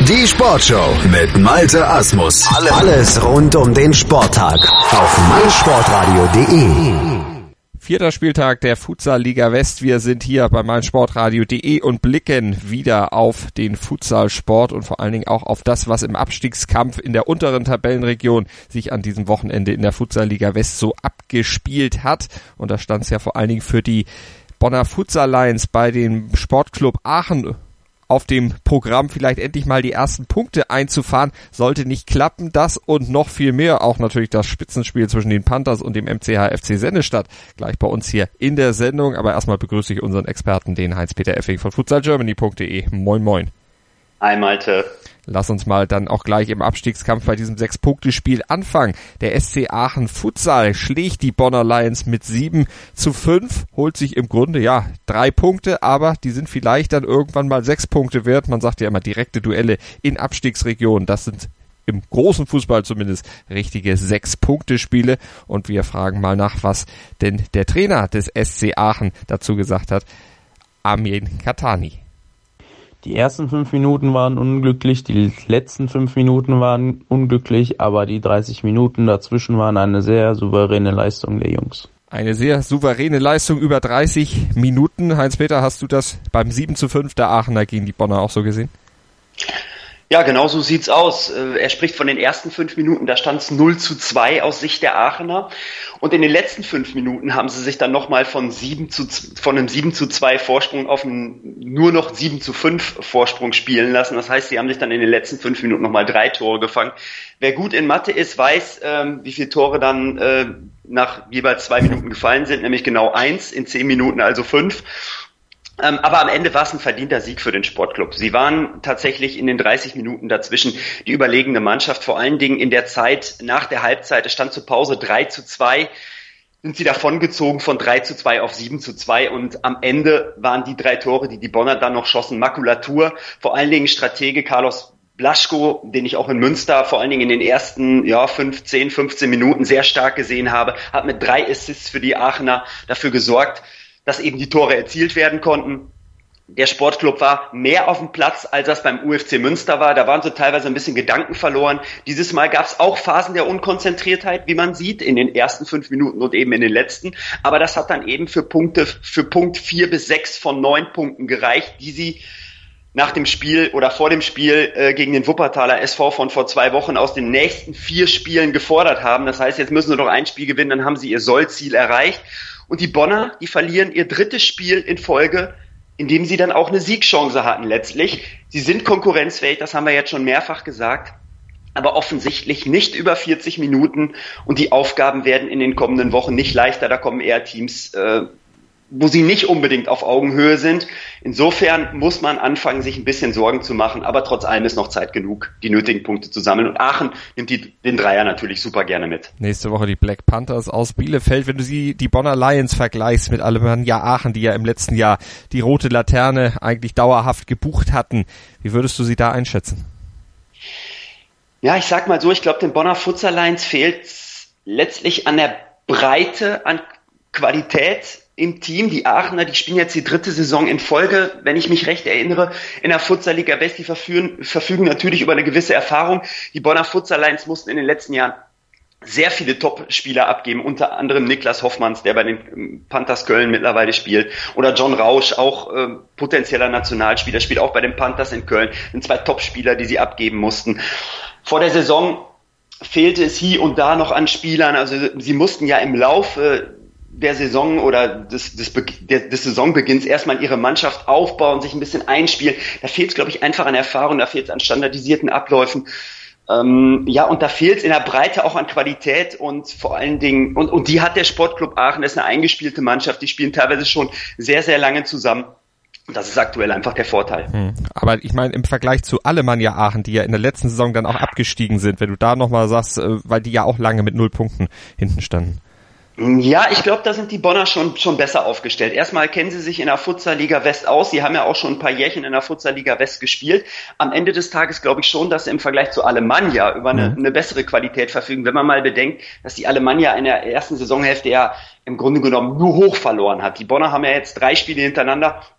Die Sportshow mit Malte Asmus. Alles rund um den Sporttag auf meinsportradio.de. 4. Spieltag der Futsal-Liga West. Wir sind hier bei meinsportradio.de und blicken wieder auf den Futsalsport und vor allen Dingen auch auf das, was im Abstiegskampf in der unteren Tabellenregion sich an diesem Wochenende in der Futsal-Liga West so abgespielt hat. Und da stand es ja vor allen Dingen für die Bonner Futsal Lions bei dem Sportclub Aachen auf dem Programm, vielleicht endlich mal die ersten Punkte einzufahren. Sollte nicht klappen, das und noch viel mehr, auch natürlich das Spitzenspiel zwischen den Panthers und dem MCH FC Sennestadt, gleich bei uns hier in der Sendung. Aber erstmal begrüße ich unseren Experten, den Heinz-Peter Effing von futsalgermany.de. Moin moin. Hi Malte. Lass uns mal dann auch gleich im Abstiegskampf bei diesem 6-Punkte-Spiel anfangen. Der SC Aachen Futsal schlägt die Bonner Lions mit 7-5, holt sich im Grunde 3 Punkte, aber die sind vielleicht dann irgendwann mal 6 Punkte wert. Man sagt ja immer, direkte Duelle in Abstiegsregionen, das sind im großen Fußball zumindest richtige 6-Punkte-Spiele. Und wir fragen mal nach, was denn der Trainer des SC Aachen dazu gesagt hat, Armin Katani. Die ersten 5 Minuten waren unglücklich, die letzten 5 Minuten waren unglücklich, aber die 30 Minuten dazwischen waren eine sehr souveräne Leistung der Jungs. Eine sehr souveräne Leistung über 30 Minuten. Heinz-Peter, hast du das beim 7-5 der Aachener gegen die Bonner auch so gesehen? Ja, genau so sieht's aus. Er spricht von den ersten 5 Minuten, da stand es 0-2 aus Sicht der Aachener. Und in den letzten 5 Minuten haben sie sich dann nochmal von einem 7-2 Vorsprung auf einen nur noch 7-5 Vorsprung spielen lassen. Das heißt, sie haben sich dann in den letzten 5 Minuten nochmal 3 Tore gefangen. Wer gut in Mathe ist, weiß, wie viele Tore dann nach jeweils 2 Minuten gefallen sind, nämlich genau 1, in 10 Minuten also 5. Aber am Ende war es ein verdienter Sieg für den Sportclub. Sie waren tatsächlich in den 30 Minuten dazwischen die überlegene Mannschaft, vor allen Dingen in der Zeit nach der Halbzeit. Es stand zur Pause 3-2, sind sie davongezogen von 3-2 auf 7-2 und am Ende waren die 3 Tore, die Bonner dann noch schossen, Makulatur. Vor allen Dingen Stratege Carlos Blaschko, den ich auch in Münster vor allen Dingen in den ersten 15 Minuten sehr stark gesehen habe, hat mit 3 Assists für die Aachener dafür gesorgt, dass eben die Tore erzielt werden konnten. Der Sportclub war mehr auf dem Platz, als das beim UFC Münster war. Da waren so teilweise ein bisschen Gedanken verloren. Dieses Mal gab es auch Phasen der Unkonzentriertheit, wie man sieht, in den ersten 5 Minuten und eben in den letzten. Aber das hat dann eben für Punkt 4 bis 6 von 9 Punkten gereicht, die sie nach dem Spiel oder vor dem Spiel gegen den Wuppertaler SV von vor 2 Wochen aus den nächsten 4 Spielen gefordert haben. Das heißt, jetzt müssen sie noch ein Spiel gewinnen, dann haben sie ihr Sollziel erreicht. Und die Bonner, die verlieren ihr 3. Spiel in Folge, in dem sie dann auch eine Siegchance hatten letztlich. Sie sind konkurrenzfähig, das haben wir jetzt schon mehrfach gesagt, aber offensichtlich nicht über 40 Minuten. Und die Aufgaben werden in den kommenden Wochen nicht leichter. Da kommen eher Teams, wo sie nicht unbedingt auf Augenhöhe sind. Insofern muss man anfangen, sich ein bisschen Sorgen zu machen, aber trotz allem ist noch Zeit genug, die nötigen Punkte zu sammeln. Und Aachen nimmt den Dreier natürlich super gerne mit. Nächste Woche die Black Panthers aus Bielefeld. Wenn du die Bonner Lions vergleichst mit Alemannia Aachen, die ja im letzten Jahr die rote Laterne eigentlich dauerhaft gebucht hatten, wie würdest du sie da einschätzen? Ja, ich sag mal so, ich glaube, den Bonner Futsal Lions fehlt letztlich an der Breite, an Qualität im Team. Die Aachener, die spielen jetzt die 3. Saison in Folge, wenn ich mich recht erinnere, in der Futsal-Liga West. Die verfügen natürlich über eine gewisse Erfahrung. Die Bonner Futsal Lions mussten in den letzten Jahren sehr viele Top-Spieler abgeben, unter anderem Niklas Hoffmanns, der bei den Panthers Köln mittlerweile spielt, oder John Rausch, auch potenzieller Nationalspieler, spielt auch bei den Panthers in Köln. Das sind 2 Top-Spieler, die sie abgeben mussten. Vor der Saison fehlte es hier und da noch an Spielern. Also sie mussten ja im Laufe der Saison oder des Saisonbeginns erstmal ihre Mannschaft aufbauen, sich ein bisschen einspielen. Da fehlt es, glaube ich, einfach an Erfahrung, da fehlt es an standardisierten Abläufen. Und da fehlt es in der Breite auch an Qualität und vor allen Dingen, und die hat der Sportclub Aachen, das ist eine eingespielte Mannschaft, die spielen teilweise schon sehr, sehr lange zusammen. Und das ist aktuell einfach der Vorteil. Aber ich meine, im Vergleich zu Alemannia Aachen, die ja in der letzten Saison dann auch abgestiegen sind, wenn du da nochmal sagst, weil die ja auch lange mit 0 Punkten hinten standen. Ja, ich glaube, da sind die Bonner schon besser aufgestellt. Erstmal kennen sie sich in der Futsal-Liga West aus. Sie haben ja auch schon ein paar Jährchen in der Futsal-Liga West gespielt. Am Ende des Tages glaube ich schon, dass sie im Vergleich zu Alemannia über eine bessere Qualität verfügen. Wenn man mal bedenkt, dass die Alemannia in der ersten Saisonhälfte ja im Grunde genommen nur hoch verloren hat. Die Bonner haben ja jetzt 3 Spiele hintereinander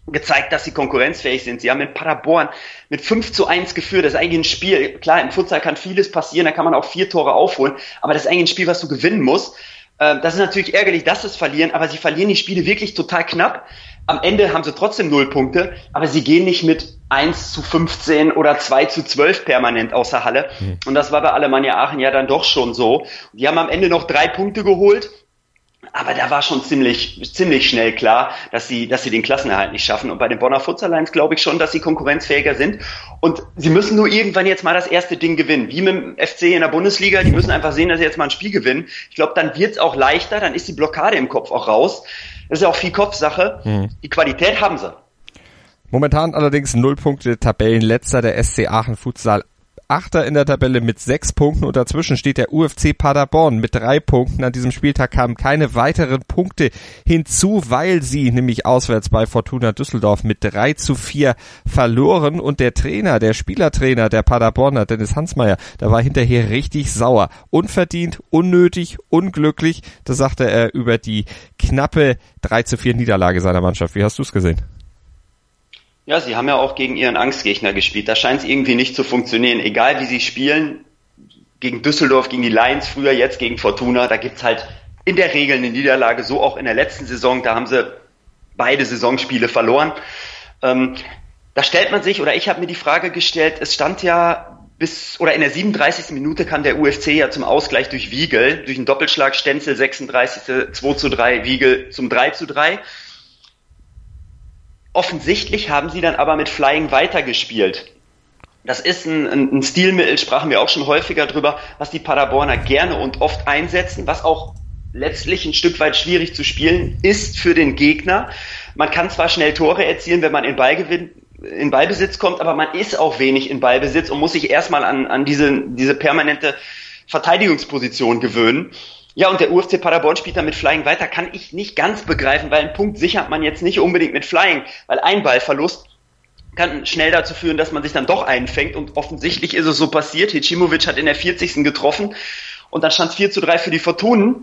gezeigt, dass sie konkurrenzfähig sind. Sie haben in Paderborn mit 5-1 geführt. Das ist eigentlich ein Spiel, klar, im Futsal kann vieles passieren, da kann man auch 4 Tore aufholen, aber das ist eigentlich ein Spiel, was du gewinnen musst. Das ist natürlich ärgerlich, dass sie es verlieren, aber sie verlieren die Spiele wirklich total knapp. Am Ende haben sie trotzdem 0 Punkte, aber sie gehen nicht mit 1-15 oder 2-12 permanent aus der Halle. Und das war bei Alemannia Aachen ja dann doch schon so. Die haben am Ende noch 3 Punkte geholt. Aber da war schon ziemlich schnell klar, dass sie den Klassenerhalt nicht schaffen. Und bei den Bonner Futsal Lions glaube ich schon, dass sie konkurrenzfähiger sind. Und sie müssen nur irgendwann jetzt mal das erste Ding gewinnen. Wie mit dem FC in der Bundesliga. Die müssen einfach sehen, dass sie jetzt mal ein Spiel gewinnen. Ich glaube, dann wird's auch leichter. Dann ist die Blockade im Kopf auch raus. Das ist ja auch viel Kopfsache. Die Qualität haben sie. Momentan allerdings 0 Punkte, Tabellenletzter der SC Aachen Futsal. 8. in der Tabelle mit 6 Punkten und dazwischen steht der UFC Paderborn mit 3 Punkten. An diesem Spieltag kamen keine weiteren Punkte hinzu, weil sie nämlich auswärts bei Fortuna Düsseldorf mit 3-4 verloren und der Spielertrainer der Paderborner, Dennis Hansmeier, der war hinterher richtig sauer. Unverdient, unnötig, unglücklich, das sagte er über die knappe 3-4 Niederlage seiner Mannschaft. Wie hast du es gesehen? Ja, sie haben ja auch gegen ihren Angstgegner gespielt. Da scheint es irgendwie nicht zu funktionieren. Egal wie sie spielen, gegen Düsseldorf, gegen die Lions, früher jetzt gegen Fortuna, da gibt's halt in der Regel eine Niederlage, so auch in der letzten Saison, da haben sie beide Saisonspiele verloren. Da stellt man sich, oder ich habe mir die Frage gestellt, es stand ja in der 37. Minute kam der UFC ja zum Ausgleich durch Wiegel, durch einen Doppelschlag, Stenzel 36. 2-3, Wiegel zum 3-3. Offensichtlich haben sie dann aber mit Flying weitergespielt. Das ist ein Stilmittel, sprachen wir auch schon häufiger drüber, was die Paderborner gerne und oft einsetzen, was auch letztlich ein Stück weit schwierig zu spielen ist für den Gegner. Man kann zwar schnell Tore erzielen, wenn man in Ballbesitz kommt, aber man ist auch wenig in Ballbesitz und muss sich erstmal an diese permanente Verteidigungsposition gewöhnen. Ja, und der UFC Paderborn spielt da mit Flying weiter, kann ich nicht ganz begreifen, weil einen Punkt sichert man jetzt nicht unbedingt mit Flying, weil ein Ballverlust kann schnell dazu führen, dass man sich dann doch einfängt und offensichtlich ist es so passiert. Hecimovic hat in der 40. getroffen und dann stand es 4-3 für die Fortunen.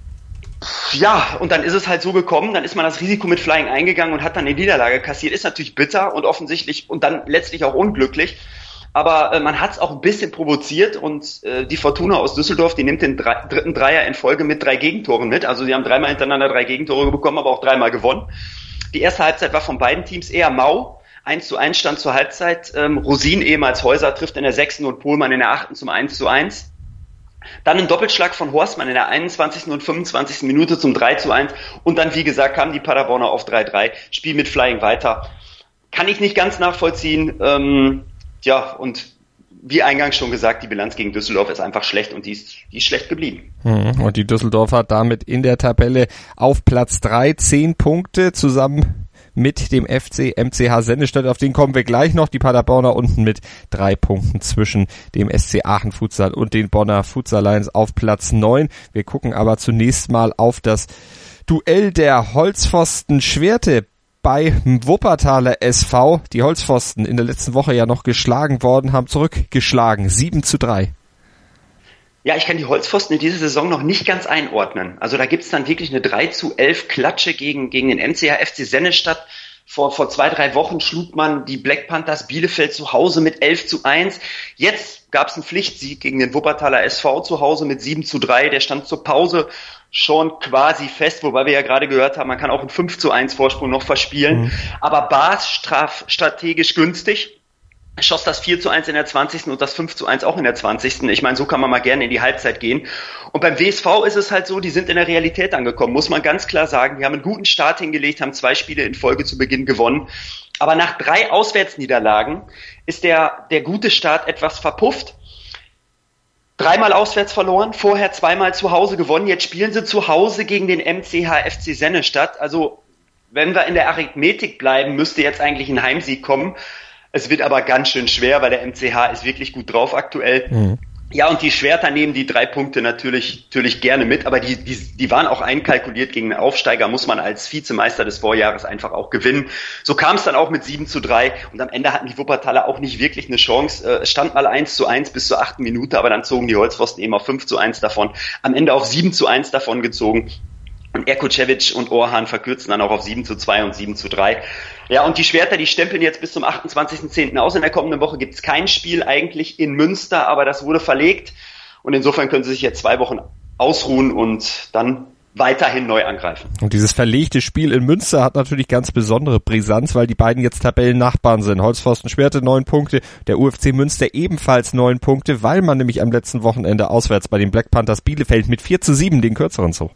Ja, und dann ist es halt so gekommen, dann ist man das Risiko mit Flying eingegangen und hat dann die Niederlage kassiert. Ist natürlich bitter und offensichtlich und dann letztlich auch unglücklich. Aber man hat es auch ein bisschen provoziert und die Fortuna aus Düsseldorf, die nimmt den dritten Dreier in Folge mit 3 Gegentoren mit. Also sie haben 3-mal hintereinander 3 Gegentore bekommen, aber auch 3-mal gewonnen. Die erste Halbzeit war von beiden Teams eher mau. 1-1 stand zur Halbzeit. Rosin, ehemals Häuser, trifft in der 6. und Pohlmann in der 8. zum 1-1. Dann ein Doppelschlag von Horstmann in der 21. und 25. Minute zum 3-1. Und dann, wie gesagt, kamen die Paderborner auf 3-3. Spiel mit Flying weiter. Kann ich nicht ganz nachvollziehen. Ja, und wie eingangs schon gesagt, die Bilanz gegen Düsseldorf ist einfach schlecht und die ist schlecht geblieben. Und die Düsseldorfer damit in der Tabelle auf Platz 3, 10 Punkte zusammen mit dem MCH Sennestadt. Auf den kommen wir gleich noch. Die Paderborner unten mit 3 Punkten zwischen dem SC Aachen Futsal und den Bonner Futsal Lions auf Platz 9. Wir gucken aber zunächst mal auf das Duell der Holzpfosten Schwerte bei Wuppertaler SV. Die Holzpfosten in der letzten Woche ja noch geschlagen worden, haben zurückgeschlagen. 7-3. Ja, ich kann die Holzpfosten in dieser Saison noch nicht ganz einordnen. Also da gibt's dann wirklich eine 3-11 Klatsche gegen den MCH FC Sennestadt. Vor 2-3 Wochen schlug man die Black Panthers Bielefeld zu Hause mit 11-1. Jetzt gab's einen Pflichtsieg gegen den Wuppertaler SV zu Hause mit 7-3. Der stand zur Pause schon quasi fest, wobei wir ja gerade gehört haben, man kann auch einen 5-1 Vorsprung noch verspielen. Aber Baas strategisch günstig. Schoss das 4-1 in der 20. und das 5-1 auch in der 20. Ich meine, so kann man mal gerne in die Halbzeit gehen. Und beim WSV ist es halt so, die sind in der Realität angekommen, muss man ganz klar sagen. Die haben einen guten Start hingelegt, haben 2 Spiele in Folge zu Beginn gewonnen. Aber nach 3 Auswärtsniederlagen ist der gute Start etwas verpufft. 3-mal auswärts verloren, vorher 2-mal zu Hause gewonnen. Jetzt spielen sie zu Hause gegen den MCH FC Sennestadt. Also, wenn wir in der Arithmetik bleiben, müsste jetzt eigentlich ein Heimsieg kommen. Es wird aber ganz schön schwer, weil der MCH ist wirklich gut drauf aktuell. Ja, und die Schwerter nehmen die 3 Punkte natürlich gerne mit, aber die waren auch einkalkuliert gegen einen Aufsteiger, muss man als Vizemeister des Vorjahres einfach auch gewinnen. So kam es dann auch mit 7-3 und am Ende hatten die Wuppertaler auch nicht wirklich eine Chance. Es stand mal 1-1 bis zur 8. Minute, aber dann zogen die Holzpfosten eben auf 5-1 davon, am Ende auf 7-1 davon gezogen. Erkocevic und Orhan verkürzen dann auch auf 7:2 und 7:3. Ja, und die Schwerter, die stempeln jetzt bis zum 28.10. aus. In der kommenden Woche gibt's kein Spiel eigentlich in Münster, aber das wurde verlegt. Und insofern können sie sich jetzt 2 Wochen ausruhen und dann weiterhin neu angreifen. Und dieses verlegte Spiel in Münster hat natürlich ganz besondere Brisanz, weil die beiden jetzt Tabellennachbarn sind. Holzpfosten Schwerte 9 Punkte, der UFC Münster ebenfalls 9 Punkte, weil man nämlich am letzten Wochenende auswärts bei den Black Panthers Bielefeld mit 4:7 den kürzeren zog.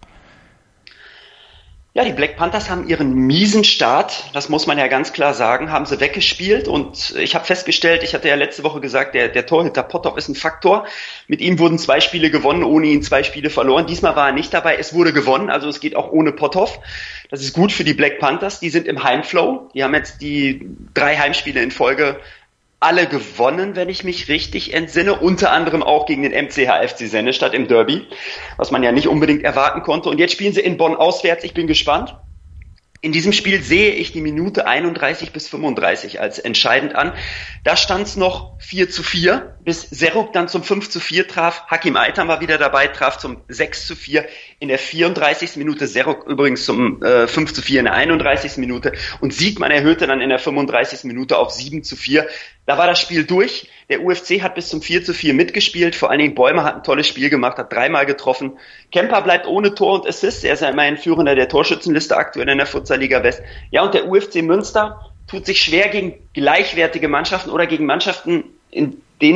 Ja, die Black Panthers haben ihren miesen Start, das muss man ja ganz klar sagen, haben sie weggespielt und ich habe festgestellt, ich hatte ja letzte Woche gesagt, der Torhüter Potthoff ist ein Faktor. Mit ihm wurden 2 Spiele gewonnen, ohne ihn 2 Spiele verloren. Diesmal war er nicht dabei, es wurde gewonnen, also es geht auch ohne Potthoff. Das ist gut für die Black Panthers, die sind im Heimflow, die haben jetzt die 3 Heimspiele in Folge alle gewonnen, wenn ich mich richtig entsinne, unter anderem auch gegen den MCH FC Sennestadt im Derby, was man ja nicht unbedingt erwarten konnte. Und jetzt spielen sie in Bonn auswärts, ich bin gespannt. In diesem Spiel sehe ich die Minute 31 bis 35 als entscheidend an. Da stand es noch 4:4, bis Seruk dann zum 5:4 traf. Hakim Aitam war wieder dabei, traf zum 6:4 in der 34. Minute. Seruk übrigens zum 5:4 in der 31. Minute. Und Siegmann erhöhte dann in der 35. Minute auf 7:4. Da war das Spiel durch. Der UFC hat bis zum 4:4 mitgespielt. Vor allen Dingen Bäumer hat ein tolles Spiel gemacht, hat 3-mal getroffen. Kemper bleibt ohne Tor und Assist. Er ist ja immerhin Führender der Torschützenliste aktuell in der Futsal-Liga West. Ja, und der UFC Münster tut sich schwer gegen gleichwertige Mannschaften oder gegen Mannschaften, in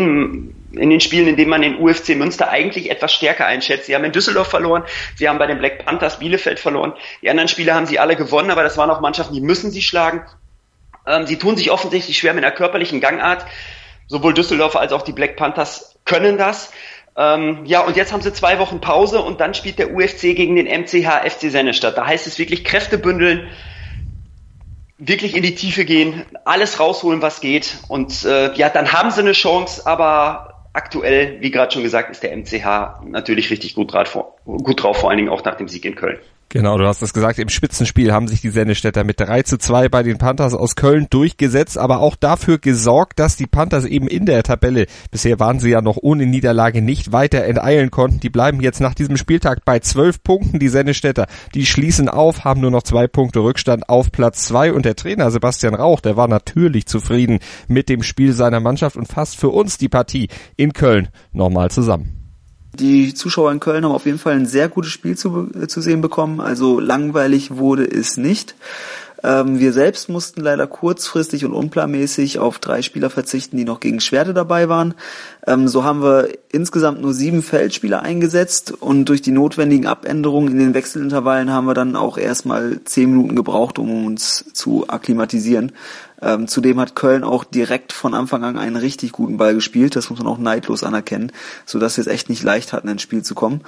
den Spielen, in denen man den UFC Münster eigentlich etwas stärker einschätzt. Sie haben in Düsseldorf verloren, sie haben bei den Black Panthers Bielefeld verloren. Die anderen Spiele haben sie alle gewonnen, aber das waren auch Mannschaften, die müssen sie schlagen. Sie tun sich offensichtlich schwer mit einer körperlichen Gangart. Sowohl Düsseldorf als auch die Black Panthers können das. Ja, und jetzt haben sie 2 Wochen Pause und dann spielt der UFC gegen den MCH FC Sennestadt. Da heißt es wirklich Kräfte bündeln, wirklich in die Tiefe gehen, alles rausholen, was geht. Und ja, dann haben sie eine Chance, aber aktuell, wie gerade schon gesagt, ist der MCH natürlich richtig gut drauf, vor allen Dingen auch nach dem Sieg in Köln. Genau, du hast es gesagt, im Spitzenspiel haben sich die Sennestädter mit 3:2 bei den Panthers aus Köln durchgesetzt, aber auch dafür gesorgt, dass die Panthers eben in der Tabelle, bisher waren sie ja noch ohne Niederlage, nicht weiter enteilen konnten. Die bleiben jetzt nach diesem Spieltag bei 12 Punkten. Die Sennestädter, die schließen auf, haben nur noch 2 Punkte Rückstand auf Platz 2 und der Trainer Sebastian Rauch, der war natürlich zufrieden mit dem Spiel seiner Mannschaft und fasst für uns die Partie in Köln nochmal zusammen. Die Zuschauer in Köln haben auf jeden Fall ein sehr gutes Spiel zu sehen bekommen, also langweilig wurde es nicht. Wir selbst mussten leider kurzfristig und unplanmäßig auf 3 Spieler verzichten, die noch gegen Schwerte dabei waren. So haben wir insgesamt nur 7 Feldspieler eingesetzt und durch die notwendigen Abänderungen in den Wechselintervallen haben wir dann auch erstmal 10 Minuten gebraucht, um uns zu akklimatisieren. Zudem hat Köln auch direkt von Anfang an einen richtig guten Ball gespielt, das muss man auch neidlos anerkennen, sodass wir es echt nicht leicht hatten, ins Spiel zu kommen.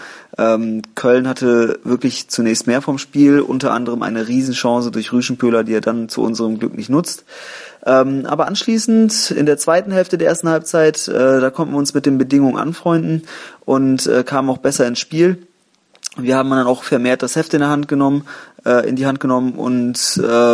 Köln hatte wirklich zunächst mehr vom Spiel, unter anderem eine Riesenchance durch Rüschenpöhler, die er dann zu unserem Glück nicht nutzt. Aber anschließend, in der zweiten Hälfte der ersten Halbzeit, da konnten wir uns mit den Bedingungen anfreunden und kamen auch besser ins Spiel. Wir haben dann auch vermehrt das Heft in die Hand genommen und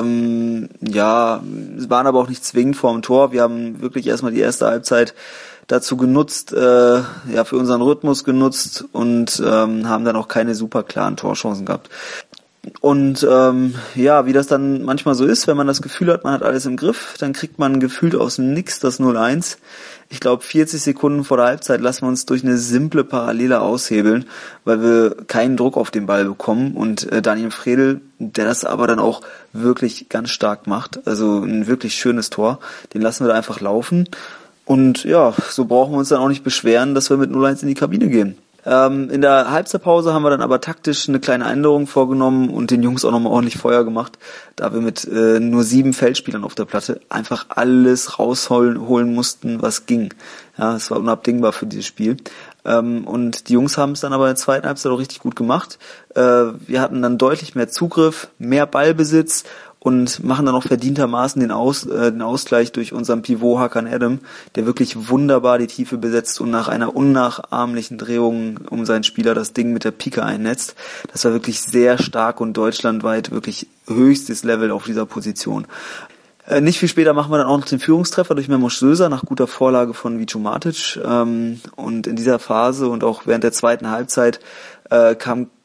ja, waren aber auch nicht zwingend vor dem Tor. Wir haben wirklich erstmal die erste Halbzeit dazu genutzt, für unseren Rhythmus genutzt und haben dann auch keine super klaren Torchancen gehabt. Und wie das dann manchmal so ist, wenn man das Gefühl hat, man hat alles im Griff, dann kriegt man gefühlt aus dem Nix das 0-1. Ich glaube, 40 Sekunden vor der Halbzeit lassen wir uns durch eine simple Parallele aushebeln, weil wir keinen Druck auf den Ball bekommen. Und Daniel Fredel, der das aber dann auch wirklich ganz stark macht, also ein wirklich schönes Tor, den lassen wir da einfach laufen. Und ja, so brauchen wir uns dann auch nicht beschweren, dass wir mit 0-1 in die Kabine gehen. In der Halbzeitpause haben wir dann aber taktisch eine kleine Änderung vorgenommen und den Jungs auch nochmal ordentlich Feuer gemacht, da wir mit nur 7 Feldspielern auf der Platte einfach alles rausholen mussten, was ging. Ja, es war unabdingbar für dieses Spiel. Und die Jungs haben es dann aber in der zweiten Halbzeit auch richtig gut gemacht. Wir hatten dann deutlich mehr Zugriff, mehr Ballbesitz und machen dann auch verdientermaßen den Ausgleich durch unseren Pivot Hakan Adam, der wirklich wunderbar die Tiefe besetzt und nach einer unnachahmlichen Drehung um seinen Spieler das Ding mit der Pike einnetzt. Das war wirklich sehr stark und deutschlandweit wirklich höchstes Level auf dieser Position. Nicht viel später machen wir dann auch noch den Führungstreffer durch Memo Söser nach guter Vorlage von Vico Matic. Und in dieser Phase und auch während der zweiten Halbzeit kam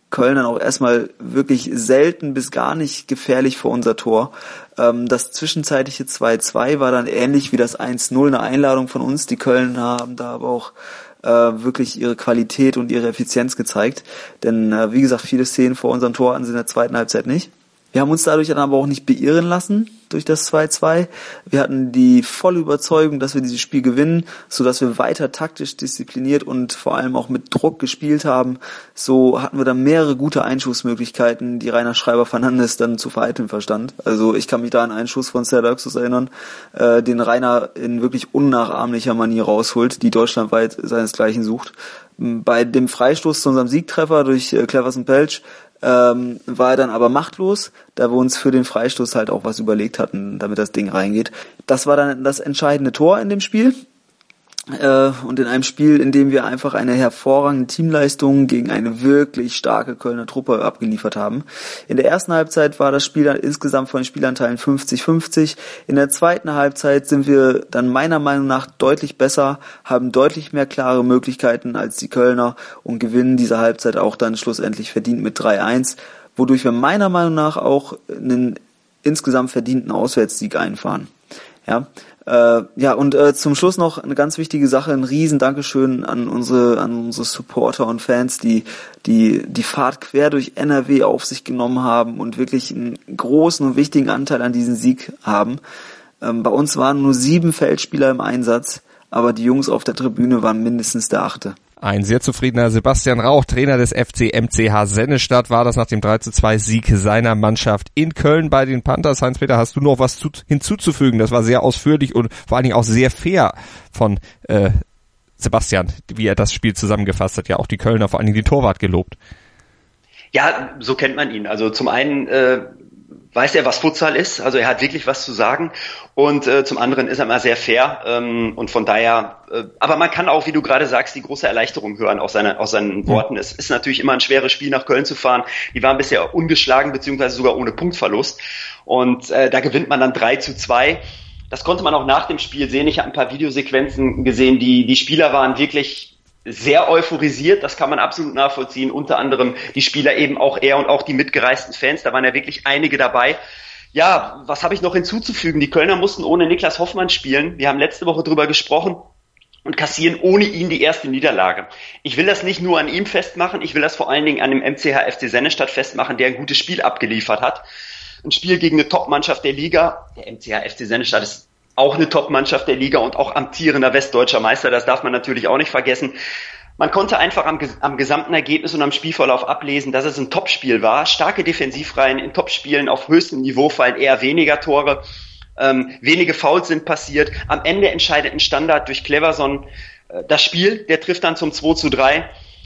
Köln dann auch erstmal wirklich selten bis gar nicht gefährlich vor unser Tor. Das zwischenzeitliche 2-2 war dann ähnlich wie das 1-0 eine Einladung von uns. Die Kölner haben da aber auch wirklich ihre Qualität und ihre Effizienz gezeigt. Denn wie gesagt, viele Szenen vor unserem Tor hatten sie in der zweiten Halbzeit nicht. Wir haben uns dadurch dann aber auch nicht beirren lassen durch das 2-2. Wir hatten die volle Überzeugung, dass wir dieses Spiel gewinnen, so dass wir weiter taktisch diszipliniert und vor allem auch mit Druck gespielt haben. So hatten wir dann mehrere gute Einschussmöglichkeiten, die Rainer Schreiber-Fernandes dann zu vereiteln verstand. Also ich kann mich da an einen Schuss von Serdaxus erinnern, den Rainer in wirklich unnachahmlicher Manier rausholt, die deutschlandweit seinesgleichen sucht. Bei dem Freistoß zu unserem Siegtreffer durch Cleverson Pelch war er dann aber machtlos, da wir uns für den Freistoß halt auch was überlegt hatten, damit das Ding reingeht. Das war dann das entscheidende Tor in dem Spiel. Und in einem Spiel, in dem wir einfach eine hervorragende Teamleistung gegen eine wirklich starke Kölner Truppe abgeliefert haben. In der ersten Halbzeit war das Spiel dann insgesamt von den Spielanteilen 50-50. In der zweiten Halbzeit sind wir dann meiner Meinung nach deutlich besser, haben deutlich mehr klare Möglichkeiten als die Kölner und gewinnen diese Halbzeit auch dann schlussendlich verdient mit 3-1, wodurch wir meiner Meinung nach auch einen insgesamt verdienten Auswärtssieg einfahren. Und zum Schluss noch eine ganz wichtige Sache, ein riesen Dankeschön an unsere Supporter und Fans, die Fahrt quer durch NRW auf sich genommen haben und wirklich einen großen und wichtigen Anteil an diesem Sieg haben. Bei uns waren nur 7 Feldspieler im Einsatz, aber die Jungs auf der Tribüne waren mindestens der 8. Ein sehr zufriedener Sebastian Rauch, Trainer des FC MCH Sennestadt, war das nach dem 3-2-Sieg seiner Mannschaft in Köln bei den Panthers. Heinz-Peter, hast du noch was hinzuzufügen? Das war sehr ausführlich und vor allen Dingen auch sehr fair von Sebastian, wie er das Spiel zusammengefasst hat. Ja, auch die Kölner, vor allen Dingen den Torwart gelobt. Ja, so kennt man ihn. Also zum einen weiß er, was Futsal ist, also er hat wirklich was zu sagen und zum anderen ist er immer sehr fair und von daher, aber man kann auch, wie du gerade sagst, die große Erleichterung hören aus seinen Worten. Es ist natürlich immer ein schweres Spiel, nach Köln zu fahren. Die waren bisher ungeschlagen, beziehungsweise sogar ohne Punktverlust und da gewinnt man dann 3-2. Das konnte man auch nach dem Spiel sehen. Ich habe ein paar Videosequenzen gesehen, die Spieler waren wirklich sehr euphorisiert, das kann man absolut nachvollziehen, unter anderem die Spieler eben auch er und auch die mitgereisten Fans, da waren ja wirklich einige dabei. Ja, was habe ich noch hinzuzufügen? Die Kölner mussten ohne Niklas Hoffmann spielen, wir haben letzte Woche drüber gesprochen und kassieren ohne ihn die erste Niederlage. Ich will das nicht nur an ihm festmachen, ich will das vor allen Dingen an dem MCH FC Sennestadt festmachen, der ein gutes Spiel abgeliefert hat. Ein Spiel gegen eine Top-Mannschaft der Liga, der MCH FC Sennestadt ist auch eine Top-Mannschaft der Liga und auch amtierender westdeutscher Meister, das darf man natürlich auch nicht vergessen. Man konnte einfach am gesamten Ergebnis und am Spielverlauf ablesen, dass es ein Topspiel war. Starke Defensivreihen in Topspielen auf höchstem Niveau fallen eher weniger Tore. Wenige Fouls sind passiert. Am Ende entscheidet ein Standard durch Cleverson das Spiel. Der trifft dann zum 2-3.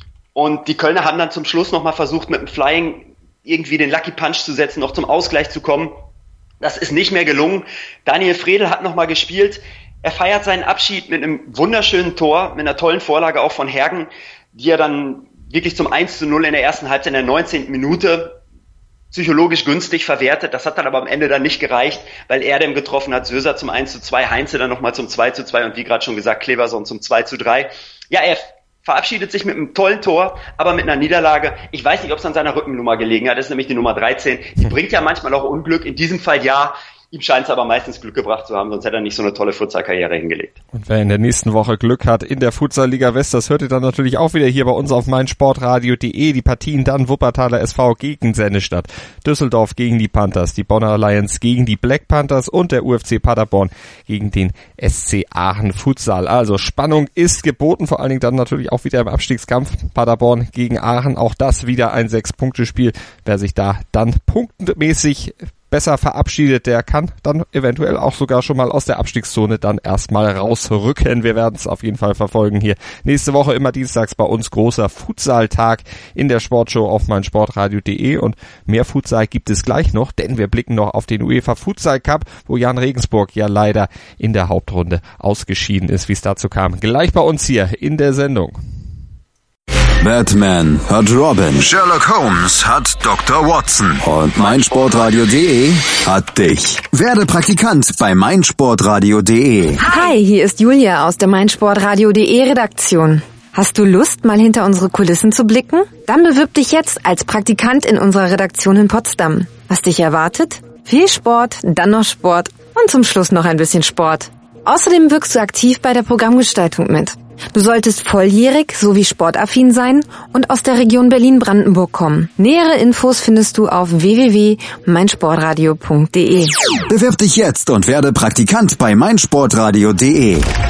Und die Kölner haben dann zum Schluss nochmal versucht, mit dem Flying irgendwie den Lucky Punch zu setzen, noch zum Ausgleich zu kommen. Das ist nicht mehr gelungen. Daniel Fredel hat nochmal gespielt. Er feiert seinen Abschied mit einem wunderschönen Tor, mit einer tollen Vorlage auch von Hergen, die er dann wirklich zum 1-0 in der ersten Halbzeit in der 19. Minute psychologisch günstig verwertet. Das hat dann aber am Ende dann nicht gereicht, weil er dem getroffen hat. Söser zum 1-2, Heinze dann nochmal zum 2-2 und wie gerade schon gesagt, Cleverson zum 2-3. Ja, er verabschiedet sich mit einem tollen Tor, aber mit einer Niederlage. Ich weiß nicht, ob es an seiner Rückennummer gelegen hat. Das ist nämlich die Nummer 13. Die bringt ja manchmal auch Unglück. In diesem Fall ja. Ihm scheint es aber meistens Glück gebracht zu haben, sonst hätte er nicht so eine tolle Futsal-Karriere hingelegt. Und wer in der nächsten Woche Glück hat in der Futsal-Liga West, das hört ihr dann natürlich auch wieder hier bei uns auf meinsportradio.de. Die Partien dann Wuppertaler SV gegen Sennestadt, Düsseldorf gegen die Panthers, die Bonner Lions gegen die Black Panthers und der UFC Paderborn gegen den SC Aachen Futsal. Also Spannung ist geboten, vor allen Dingen dann natürlich auch wieder im Abstiegskampf. Paderborn gegen Aachen, auch das wieder ein 6-Punkte-Spiel. Wer sich da dann punktmäßig besser verabschiedet, der kann dann eventuell auch sogar schon mal aus der Abstiegszone dann erstmal rausrücken. Wir werden es auf jeden Fall verfolgen hier. Nächste Woche immer dienstags bei uns großer Futsal-Tag in der Sportshow auf meinsportradio.de und mehr Futsal gibt es gleich noch, denn wir blicken noch auf den UEFA Futsal Cup, wo Jan Regensburg ja leider in der Hauptrunde ausgeschieden ist, wie es dazu kam. Gleich bei uns hier in der Sendung. Batman hat Robin, Sherlock Holmes hat Dr. Watson und meinsportradio.de hat dich. Werde Praktikant bei meinsportradio.de. Hi, hier ist Julia aus der meinsportradio.de Redaktion. Hast du Lust, mal hinter unsere Kulissen zu blicken? Dann bewirb dich jetzt als Praktikant in unserer Redaktion in Potsdam. Was dich erwartet? Viel Sport, dann noch Sport und zum Schluss noch ein bisschen Sport. Außerdem wirkst du aktiv bei der Programmgestaltung mit. Du solltest volljährig sowie sportaffin sein und aus der Region Berlin-Brandenburg kommen. Nähere Infos findest du auf www.meinsportradio.de. Bewirb dich jetzt und werde Praktikant bei meinsportradio.de.